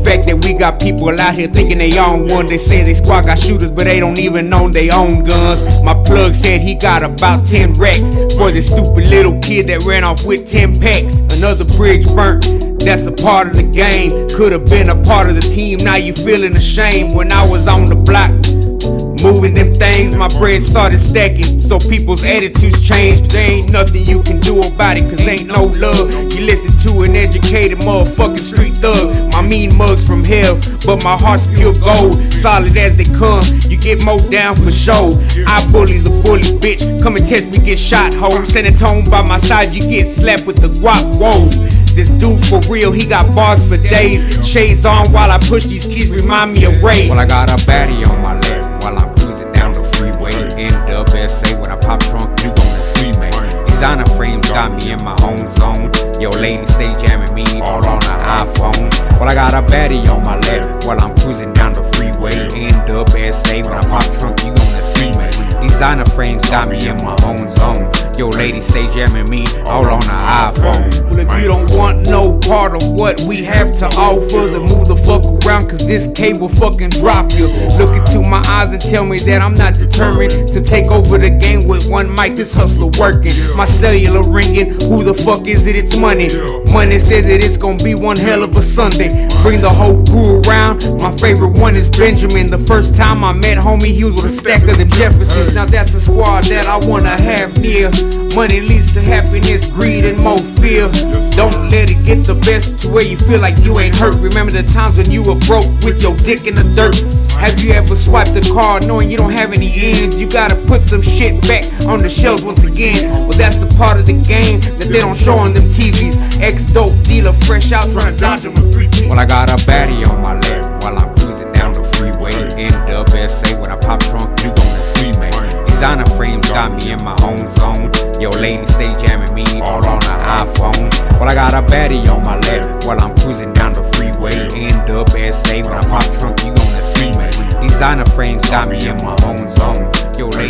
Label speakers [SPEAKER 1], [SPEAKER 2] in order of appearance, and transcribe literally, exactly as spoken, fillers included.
[SPEAKER 1] fact that we got people out here thinking they own one. They say they squad got shooters, but they don't even own they own guns. My plug said he got about ten racks for this stupid little kid that ran off with ten packs. Another bridge burnt, that's a part of the game. Could've been a part of the team, now you feeling ashamed. When I was on the block moving them things, my bread started stacking, so people's attitudes changed. There ain't nothing you can do about it, cause ain't no love. You listen to an educated motherfucking street thug. My mean mugs from hell, but my heart's pure gold. Solid as they come, you get mowed down for show. I bully the bully, bitch. Come and test me, get shot, ho. Send it home by my side, you get slapped with the guap, whoa. This dude for real, he got bars for days. Shades on while I push these keys, remind me of Ray.
[SPEAKER 2] Well, I got a baddie on my leg while I'm cruising down the freeway. N W S A, when I pop trunk, you gonna see me. Designer frames got me in my own zone. Yo, lady stay jamming me all on the iPhone. Well, I got a baddie on my leg while I'm cruising down the freeway. N W S A, when I pop trunk, you gonna see me. Designer frames got me in my own zone. Yo, lady stay jamming me all on the iPhone.
[SPEAKER 1] Well, if you don't want no part of what we have to offer, then move the fuck around, cause this cable fucking drop you. Look into my eyes and tell me that I'm not determined to take over the game with one mic, this hustler working. My cellular ringing, who the fuck is it? It's money. Money said that it's gonna be one hell of a Sunday. Bring the whole crew around, my favorite one is Benjamin. The first time I met homie, he was with a stack of the Jeffersons. Now that's a squad that I wanna have near. Money leads to happiness, greed, and more fear. Don't let it get the best to where you feel like you ain't hurt. Remember the times when you were broke with your dick in the dirt. Have you ever swiped a card knowing you don't have any ends? You gotta put some shit back on the shelves once again. Well, that's the part of the game that they don't show on them T Vs. Ex-dope dealer fresh out trying to dodge them with three P.
[SPEAKER 2] Well, I got a baddie on my leg while I'm cruising down the freeway. N W S A, when I pop trunk, you gonna see me. Designer frames got me in my own zone. Yo, lady stay jamming me all on the iPhone. Well, I got a baddie on my leg while I'm cruising down the freeway. N W S A, when I pop trunk, you gonna see me. Designer frames got me in my own zone. Yo, lady